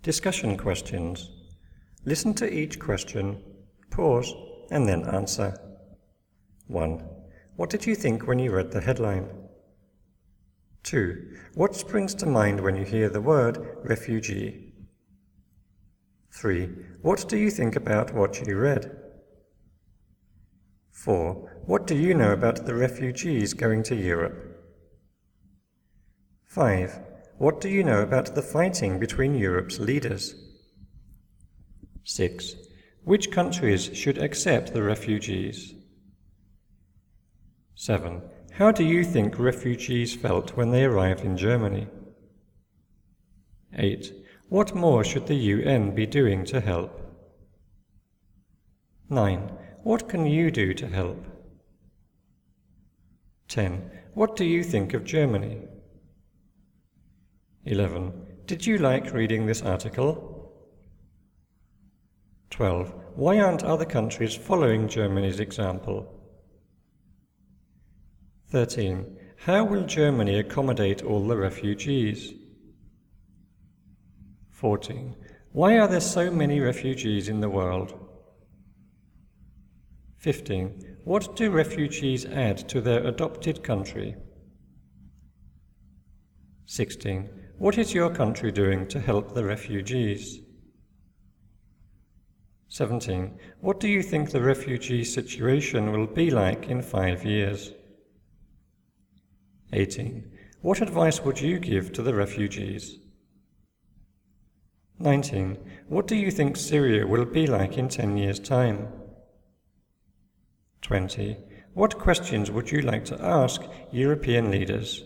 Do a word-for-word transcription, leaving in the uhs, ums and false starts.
Discussion questions. Listen to each question, pause, and then answer. one. What did you think when you read the headline? two. What springs to mind when you hear the word refugee? three. What do you think about what you read? four. What do you know about the refugees going to Europe? five. What do you know about the fighting between Europe's leaders? six. Which countries should accept the refugees? seven. How do you think refugees felt when they arrived in Germany? eight. What more should the U N be doing to help? nine. What can you do to help? ten. What do you think of Germany? eleven. Did you like reading this article? twelve. Why aren't other countries following Germany's example? thirteen. How will Germany accommodate all the refugees? fourteen. Why are there so many refugees in the world? fifteen. What do refugees add to their adopted country? sixteen. What is your country doing to help the refugees? seventeen. What do you think the refugee situation will be like in five years? eighteen. What advice would you give to the refugees? nineteen. What do you think Syria will be like in ten years' time? twenty. What questions would you like to ask European leaders?